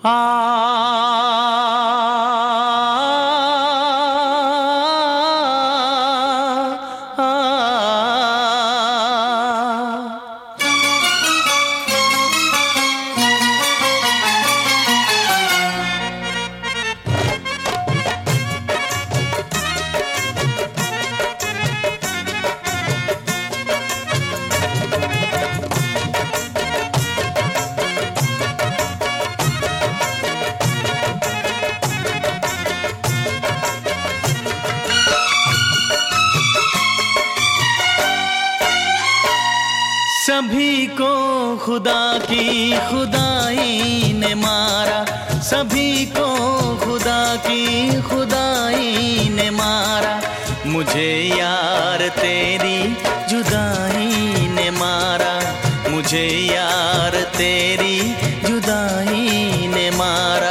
सभी को खुदा की खुदाई ने मारा, सभी को खुदा की खुदाई ने मारा। मुझे यार तेरी जुदाई ने मारा, मुझे यार तेरी जुदाई ने मारा।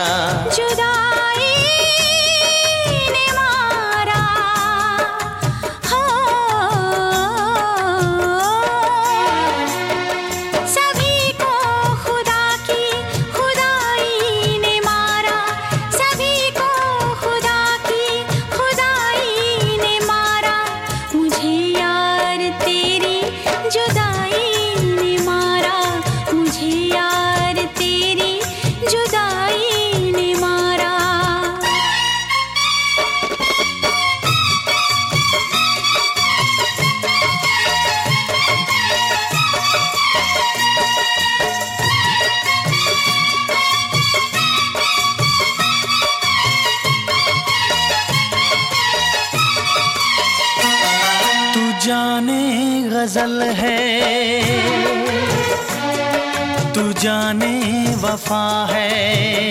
जाने गजल है, तू जाने वफा है,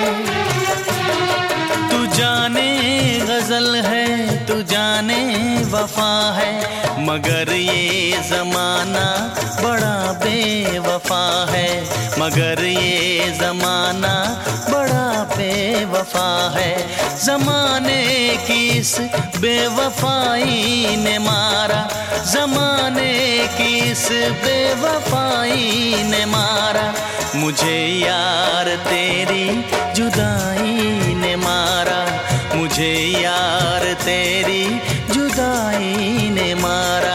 तू जाने गजल है, तू जाने वफा है। मगर ये ज़माना बड़ा बेवफा है, मगर ये ज़माना बड़ा बेवफा है। ज़माने की इस बेवफाई ने मारा, ज़माने की इस बेवफाई ने मारा। मुझे यार तेरी जुदाई ने मारा, मुझे यार तेरी जुदाई ने मारा।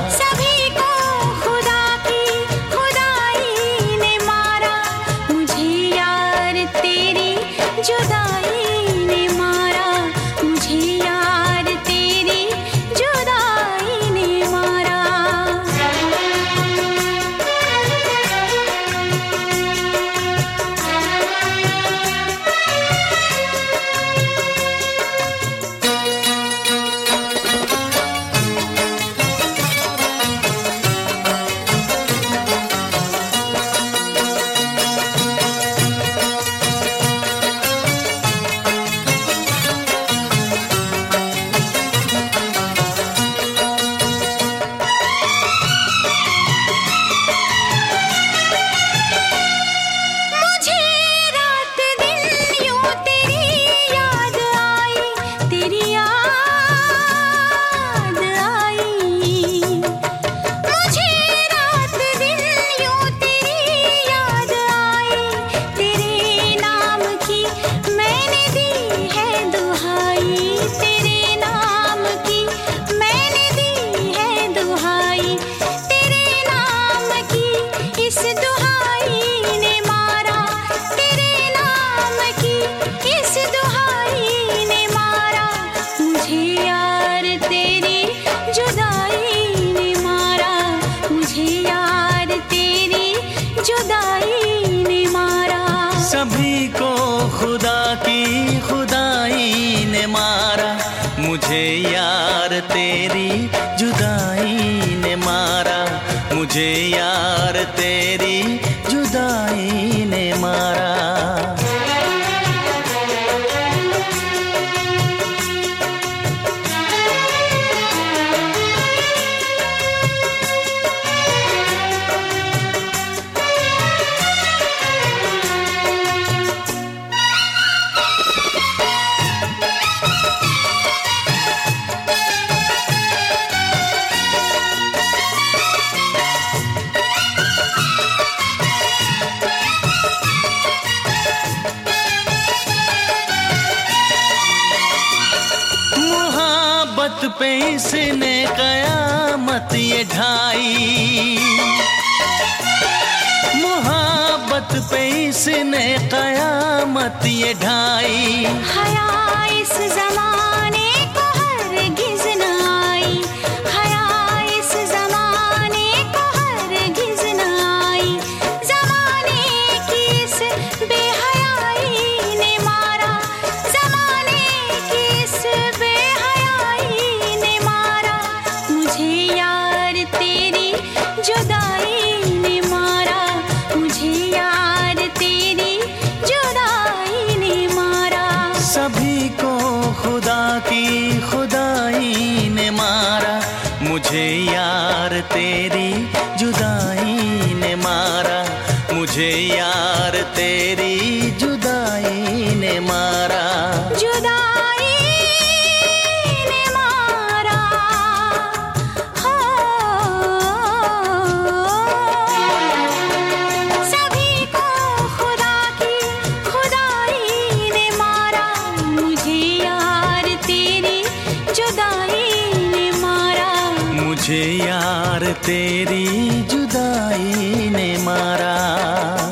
सभी को खुदा की खुदाई ने मारा, मुझे यार तेरी जुदाई ने मारा, मुझे यार तेरी जुदाई ने मारा। मोहब्बत पे इसने कयामत ये ढाई, मोहब्बत पे इसने कयामत ये ढाई। हया इस ज़माने को हरगिज़ न आई, हया इस ज़माने को हरगिज़ न आई। ज़माने की इस बेहयाई ने मारा, ज़माने की इस बेहयाई ने मारा। मुझे यार तेरी जुदाई ने मारा, मुझे यार तेरी जुदाई ने मारा। सभी को खुदा की खुदाई ने मारा, मुझे यार तेरी जुदाई ने मारा, मुझे यार तेरी जुदाई ने मारा। जुदाई ने मारा, हो सभी को खुदा की खुदाई ने मारा। मुझे यार तेरी जुदाई ने मारा, मुझे यार तेरी जुदाई ने मारा।